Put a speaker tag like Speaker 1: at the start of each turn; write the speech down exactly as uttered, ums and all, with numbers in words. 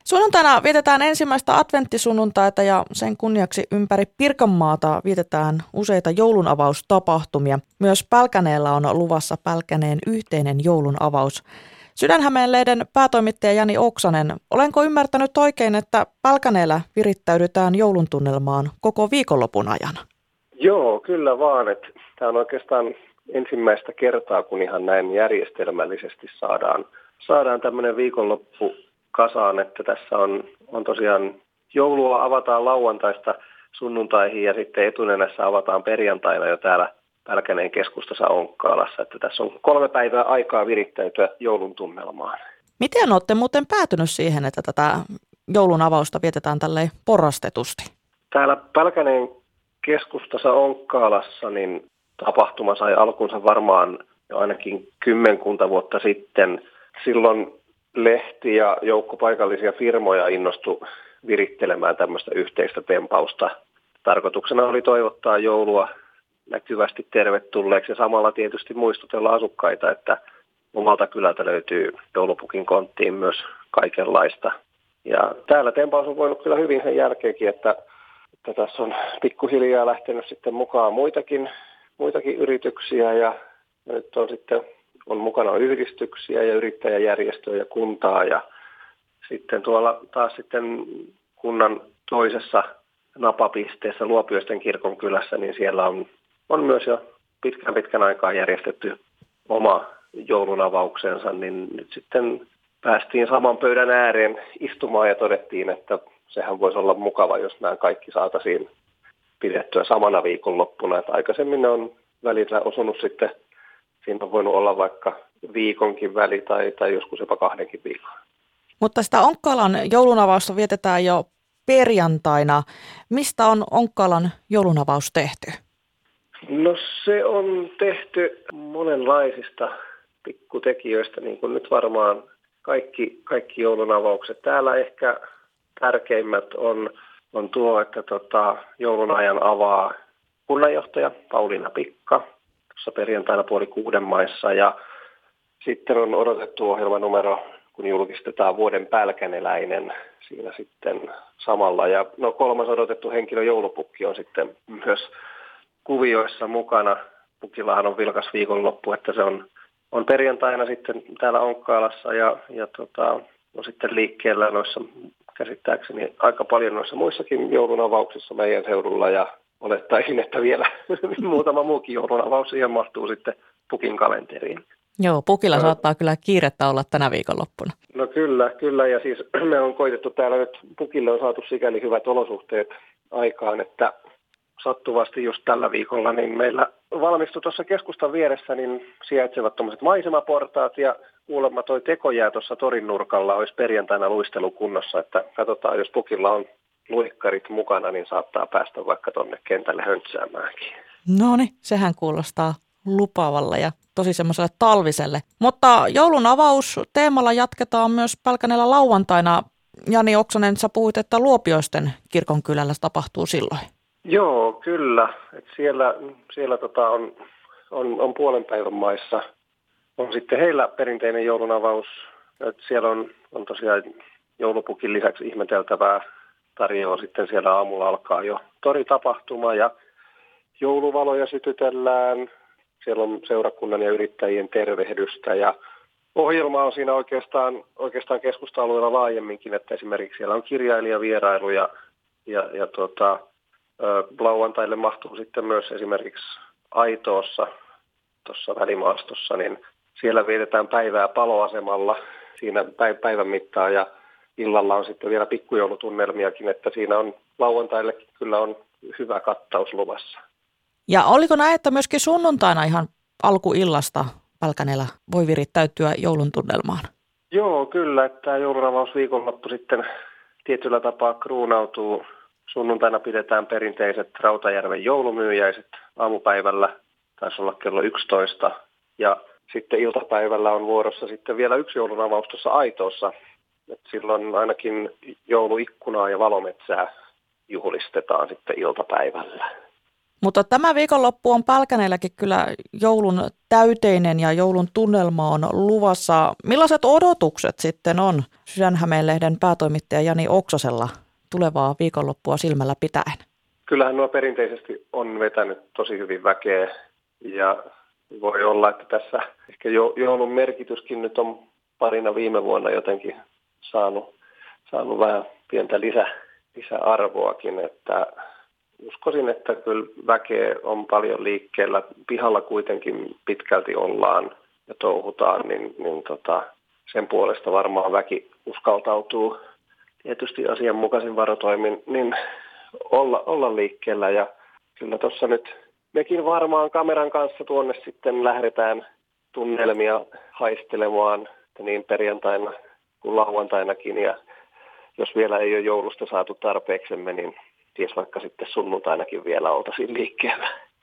Speaker 1: Sunnuntaina vietetään ensimmäistä adventtisunnuntaita ja sen kunniaksi ympäri Pirkanmaata vietetään useita joulunavaustapahtumia. Myös Pälkäneellä on luvassa Pälkäneen yhteinen joulunavaus. Sydänhämeenlehden päätoimittaja Jani Oksanen, olenko ymmärtänyt oikein, että Pälkäneellä virittäydytään joulun tunnelmaan koko viikonlopun ajan?
Speaker 2: Joo, kyllä vaan. Tämä on oikeastaan ensimmäistä kertaa, kun ihan näin järjestelmällisesti saadaan, saadaan tämmöinen viikonloppu kasaan, että tässä on, on tosiaan joulua avataan lauantaista sunnuntaihin ja sitten etunenässä avataan perjantaina jo täällä Pälkäneen keskustassa Onkkaalassa, että tässä on kolme päivää aikaa virittäytyä joulun tunnelmaan.
Speaker 1: Miten olette muuten päätynyt siihen, että tätä joulun avausta vietetään tälleen porrastetusti?
Speaker 2: Täällä Pälkäneen keskustassa Onkkaalassa niin tapahtuma sai alkunsa varmaan jo ainakin kymmenkunta vuotta sitten. Silloin lehti ja joukko paikallisia firmoja innostui virittelemään tämmöistä yhteistä tempausta. Tarkoituksena oli toivottaa joulua näkyvästi tervetulleeksi ja samalla tietysti muistutella asukkaita, että omalta kylältä löytyy joulupukin konttiin myös kaikenlaista. Ja täällä tempaus on voinut kyllä hyvin sen jälkeenkin, että, että tässä on pikkuhiljaa lähtenyt sitten mukaan muitakin, muitakin yrityksiä ja nyt on sitten on mukana yhdistyksiä ja yrittäjäjärjestöjä ja kuntaa ja sitten tuolla taas sitten kunnan toisessa napapisteessä Luopioisten kirkon kylässä, niin siellä on, on myös jo pitkän pitkän aikaa järjestetty oma joulunavauksensa, niin nyt sitten päästiin saman pöydän ääreen istumaan ja todettiin, että sehän voisi olla mukava, jos nämä kaikki saataisiin pidettyä samana viikonloppuna, että aikaisemmin ne on välillä osunut sitten. Siinä on voinut olla vaikka viikonkin väli tai, tai joskus jopa kahdenkin viikon.
Speaker 1: Mutta sitä Onkkaalan joulunavausta vietetään jo perjantaina. Mistä on Onkkaalan joulunavaus tehty?
Speaker 2: No se on tehty monenlaisista pikkutekijöistä, niin kuin nyt varmaan kaikki, kaikki joulunavaukset. Täällä ehkä tärkeimmät on, on tuo, että tota, joulunajan avaa kunnanjohtaja Pauliina Pikka perjantaina puoli kuuden maissa ja sitten on odotettu ohjelmanumero, kun julkistetaan vuoden pälkäneläinen siinä sitten samalla. Ja no kolmas odotettu henkilö joulupukki on sitten myös kuvioissa mukana. Pukillahan on vilkas viikonloppu, että se on, on perjantaina sitten täällä Onkkaalassa ja, ja tota, on sitten liikkeellä noissa käsittääkseni aika paljon noissa muissakin joulunavauksissa meidän seudulla ja olettaisin, että vielä muutama muukin joulunavaus siihen mahtuu sitten pukin kalenteriin.
Speaker 1: Joo, pukilla saattaa kyllä kiirettä olla tänä viikonloppuna.
Speaker 2: No kyllä, kyllä. Ja siis me on koitettu täällä nyt, pukille on saatu sikäli hyvät olosuhteet aikaan, että sattuvasti just tällä viikolla niin meillä valmistui tuossa keskustan vieressä niin sijaitsevat tuommoiset maisemaportaat ja kuulemma toi tekojää tuossa torin nurkalla olisi perjantaina luistelukunnossa, että katsotaan, jos pukilla on luikkarit mukana, niin saattaa päästä vaikka tuonne kentälle höntsäämäänkin.
Speaker 1: No niin, sehän kuulostaa lupaavalle ja tosi semmoiselle talviselle. Mutta joulun avaus teemalla jatketaan myös Pälkäneellä lauantaina. Jani Oksanen, sä puhuit, että Luopioisten kirkonkylällä tapahtuu silloin.
Speaker 2: Joo, kyllä. Et siellä siellä tota on, on, on puolen päivän maissa. On sitten heillä perinteinen joulun avaus. Et siellä on, on tosiaan joulupukin lisäksi ihmeteltävää tarjoaa sitten siellä aamulla alkaa jo toritapahtuma ja jouluvaloja sytytellään. Siellä on seurakunnan ja yrittäjien tervehdystä ja ohjelma on siinä oikeastaan, oikeastaan keskusta-alueella laajemminkin, että esimerkiksi siellä on kirjailijavierailuja ja, ja tuota, lauantaille mahtuu sitten myös esimerkiksi Aitoossa tuossa välimaastossa, niin siellä vietetään päivää paloasemalla siinä päivän mittaan ja illalla on sitten vielä pikkujoulutunnelmiakin, että siinä on lauantaille kyllä on hyvä kattaus luvassa.
Speaker 1: Ja oliko näin, että myöskin sunnuntaina ihan alkuillasta Pälkäneellä voi virittäytyä joulun tunnelmaan?
Speaker 2: Joo, kyllä, että tämä joulunavausviikonloppu sitten tietyllä tapaa kruunautuu. Sunnuntaina pidetään perinteiset Rautajärven joulumyyjäiset aamupäivällä, taisi olla kello yksitoista. Ja sitten iltapäivällä on vuorossa sitten vielä yksi joulunavaus tuossa Aitoossa. Et silloin ainakin jouluikkunaa ja valometsää juhlistetaan sitten iltapäivällä.
Speaker 1: Mutta tämä viikonloppu on Pälkäneelläkin kyllä joulun täyteinen ja joulun tunnelma on luvassa. Millaiset odotukset sitten on Sydänhämeen-lehden päätoimittaja Jani Oksosella tulevaa viikonloppua silmällä pitäen?
Speaker 2: Kyllähän nuo perinteisesti on vetänyt tosi hyvin väkeä ja voi olla, että tässä ehkä joulun merkityskin nyt on parina viime vuonna jotenkin saanut, saanut vähän pientä lisä, lisäarvoakin, että uskoisin, että kyllä väkeä on paljon liikkeellä. Pihalla kuitenkin pitkälti ollaan ja touhutaan, niin, niin tota, sen puolesta varmaan väki uskaltautuu tietysti asianmukaisin varotoimin niin olla, olla liikkeellä. Ja kyllä tuossa nyt mekin varmaan kameran kanssa tuonne sitten lähdetään tunnelmia haistelemaan niin perjantaina kuin lauantainakin. Ja jos vielä ei ole joulusta saatu tarpeeksemme, niin ties vaikka sitten sunnuntainakin vielä oltaisiin liikkeellä.